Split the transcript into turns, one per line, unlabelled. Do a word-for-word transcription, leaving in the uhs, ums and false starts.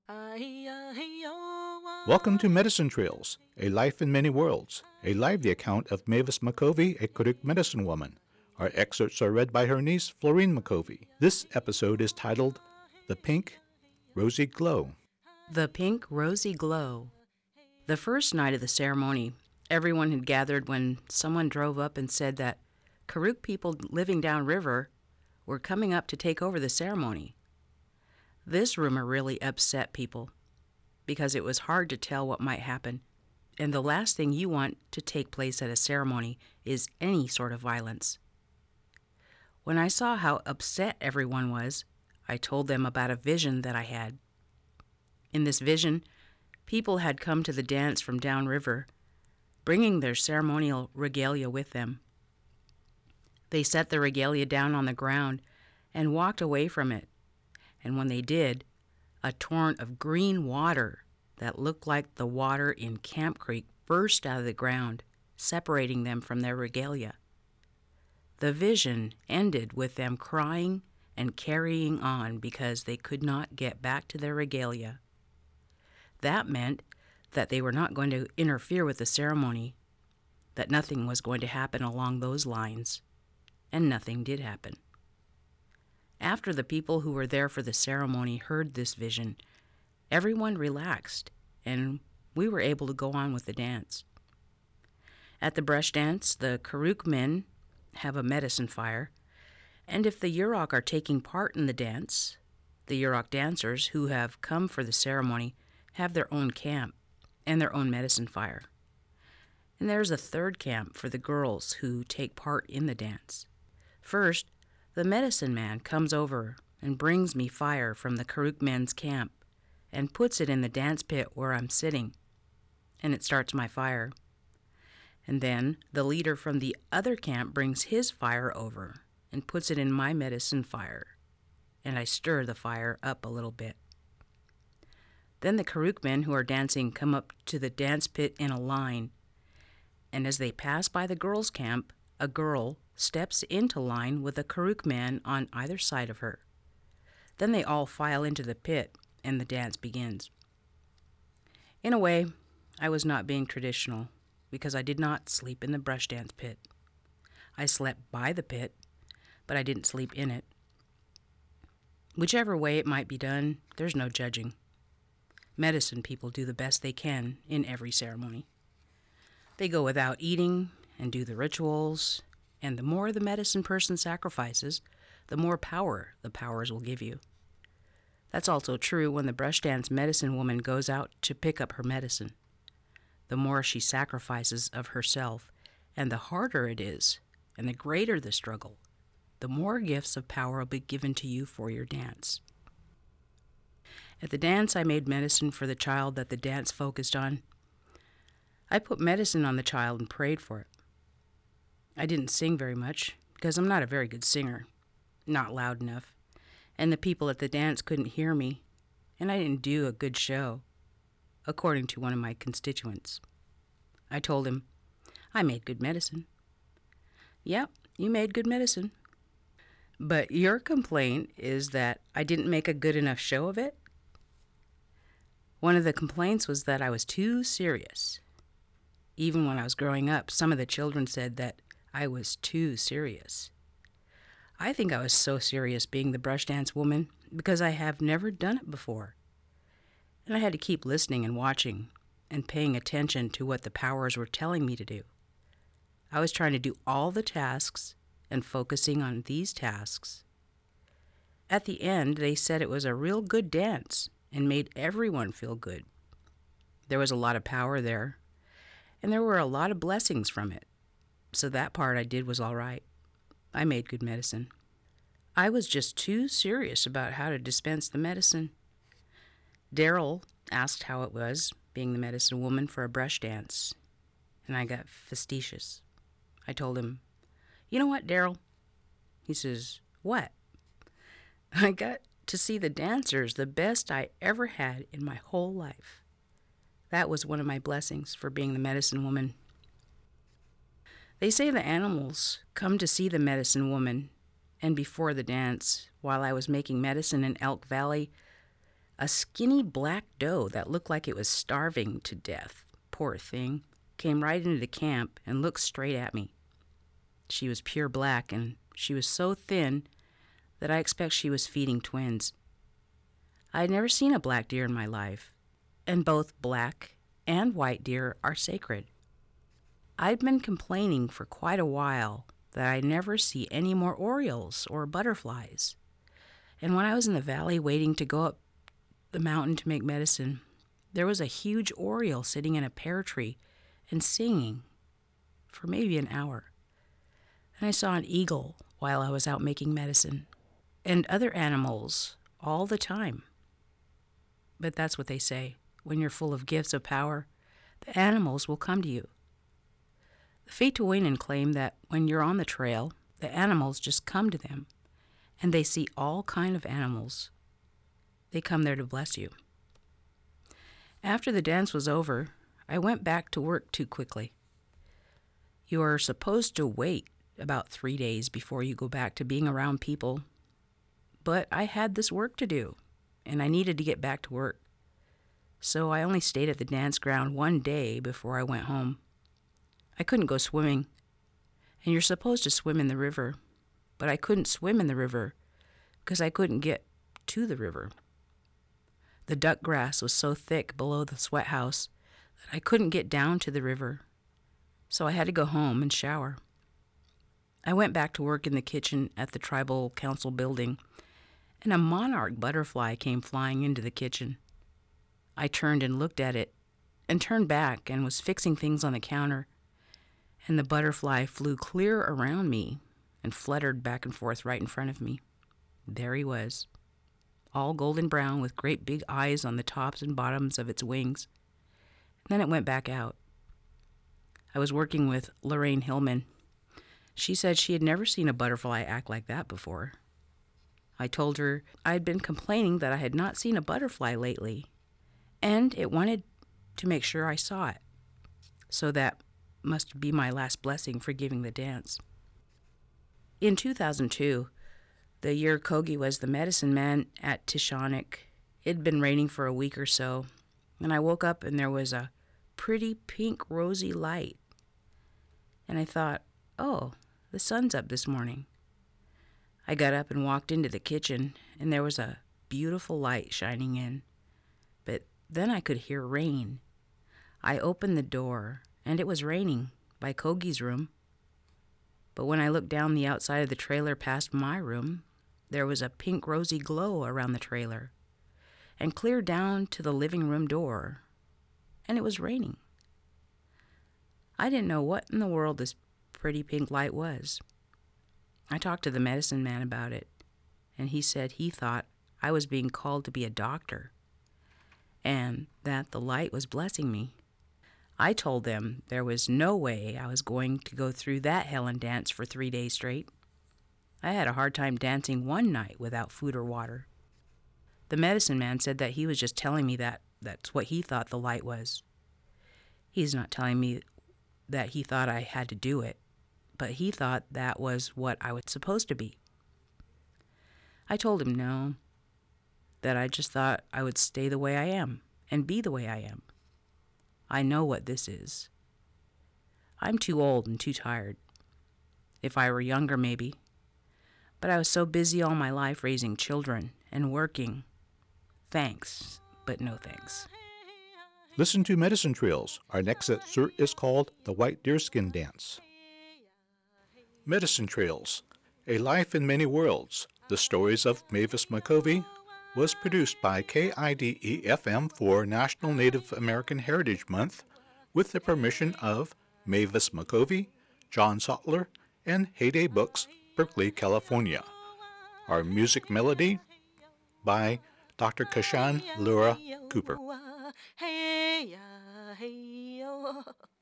Welcome to Medicine Trails, A Life in Many Worlds, a lively account of Mavis McCovey, a Karuk medicine woman. Our excerpts are read by her niece, Florine McCovey. This episode is titled The Pink Rosy Glow.
The Pink Rosy Glow. The first night of the ceremony, everyone had gathered when someone drove up and said that Karuk people living downriver were coming up to take over the ceremony. This rumor really upset people because it was hard to tell what might happen, and the last thing you want to take place at a ceremony is any sort of violence. When I saw how upset everyone was, I told them about a vision that I had. In this vision, people had come to the dance from downriver, bringing their ceremonial regalia with them. They set the regalia down on the ground and walked away from it. And when they did, a torrent of green water that looked like the water in Camp Creek burst out of the ground, separating them from their regalia. The vision ended with them crying and carrying on because they could not get back to their regalia. That meant that they were not going to interfere with the ceremony, that nothing was going to happen along those lines, and nothing did happen. After the people who were there for the ceremony heard this vision, everyone relaxed, and we were able to go on with the dance. At the brush dance, the Karuk men have a medicine fire, and if the Yurok are taking part in the dance, the Yurok dancers who have come for the ceremony have their own camp and their own medicine fire. And there's a third camp for the girls who take part in the dance. First, the medicine man comes over and brings me fire from the Karuk men's camp and puts it in the dance pit where I'm sitting, and it starts my fire. And then the leader from the other camp brings his fire over and puts it in my medicine fire, and I stir the fire up a little bit. Then the Karuk men who are dancing come up to the dance pit in a line, and as they pass by the girls' camp, a girl steps into line with a Karuk man on either side of her. Then they all file into the pit, and the dance begins. In a way, I was not being traditional, because I did not sleep in the brush dance pit. I slept by the pit, but I didn't sleep in it. Whichever way it might be done, there's no judging. Medicine people do the best they can in every ceremony. They go without eating and do the rituals, and the more the medicine person sacrifices, the more power the powers will give you. That's also true when the brush dance medicine woman goes out to pick up her medicine. The more she sacrifices of herself, and the harder it is, and the greater the struggle, the more gifts of power will be given to you for your dance. At the dance, I made medicine for the child that the dance focused on. I put medicine on the child and prayed for it. I didn't sing very much, because I'm not a very good singer, not loud enough, and the people at the dance couldn't hear me, and I didn't do a good show, according to one of my constituents. I told him, I made good medicine. Yep, you made good medicine. But your complaint is that I didn't make a good enough show of it? One of the complaints was that I was too serious. Even when I was growing up, some of the children said that I was too serious. I think I was so serious being the brush dance woman because I have never done it before. And I had to keep listening and watching and paying attention to what the powers were telling me to do. I was trying to do all the tasks and focusing on these tasks. At the end, they said it was a real good dance and made everyone feel good. There was a lot of power there, and there were a lot of blessings from it. So that part I did was all right. I made good medicine. I was just too serious about how to dispense the medicine. Daryl asked how it was, being the medicine woman for a brush dance, and I got facetious. I told him, you know what, Daryl? He says, what? I got to see the dancers the best I ever had in my whole life. That was one of my blessings for being the medicine woman. They say the animals come to see the medicine woman, and before the dance, while I was making medicine in Elk Valley, A skinny black doe that looked like it was starving to death, poor thing, came right into the camp and looked straight at me. She was pure black, and she was so thin that I expect she was feeding twins. I had never seen a black deer in my life, and both black and white deer are sacred. I'd been complaining for quite a while that I never see any more orioles or butterflies. And when I was in the valley waiting to go up the mountain to make medicine, there was a huge oriole sitting in a pear tree and singing for maybe an hour. And I saw an eagle while I was out making medicine, and other animals all the time. But that's what they say. When you're full of gifts of power, the animals will come to you. The Fituinen claim that when you're on the trail, the animals just come to them, and they see all kind of animals. They come there to bless you. After the dance was over, I went back to work too quickly. You are supposed to wait about three days before you go back to being around people, but I had this work to do, and I needed to get back to work. So I only stayed at the dance ground one day before I went home. I couldn't go swimming, and you're supposed to swim in the river, but I couldn't swim in the river because I couldn't get to the river. The duck grass was so thick below the sweat house that I couldn't get down to the river, so I had to go home and shower. I went back to work in the kitchen at the tribal council building, and a monarch butterfly came flying into the kitchen. I turned and looked at it, and turned back and was fixing things on the counter, and the butterfly flew clear around me and fluttered back and forth right in front of me. There he was, all golden brown with great big eyes on the tops and bottoms of its wings. And then it went back out. I was working with Lorraine Hillman. She said she had never seen a butterfly act like that before. I told her I had been complaining that I had not seen a butterfly lately, and it wanted to make sure I saw it. So that must be my last blessing for giving the dance. In two thousand two, the year Kogi was the medicine man at Tishonik, it had been raining for a week or so, and I woke up and there was a pretty pink rosy light. And I thought, oh, the sun's up this morning. I got up and walked into the kitchen, and there was a beautiful light shining in. But then I could hear rain. I opened the door, and it was raining by Kogi's room. But when I looked down the outside of the trailer past my room, there was a pink rosy glow around the trailer, and clear down to the living room door, and it was raining. I didn't know what in the world this pretty pink light was. I talked to the medicine man about it, and he said he thought I was being called to be a doctor, and that the light was blessing me. I told them there was no way I was going to go through that Helen dance for three days straight. I had a hard time dancing one night without food or water. The medicine man said that he was just telling me that that's what he thought the light was. He's not telling me that he thought I had to do it, but he thought that was what I was supposed to be. I told him no, that I just thought I would stay the way I am and be the way I am. I know what this is. I'm too old and too tired. If I were younger, maybe. But I was so busy all my life raising children and working. Thanks, but no thanks.
Listen to Medicine Trails. Our next excerpt is called The White Deerskin Dance. Medicine Trails, A Life in Many Worlds, The Stories of Mavis McCovey, was produced by K I D E F M for National Native American Heritage Month with the permission of Mavis McCovey, John Sautler, and Heyday Books, Berkeley, California. Our music melody by Doctor Kashan Lura Cooper. Hey, hey,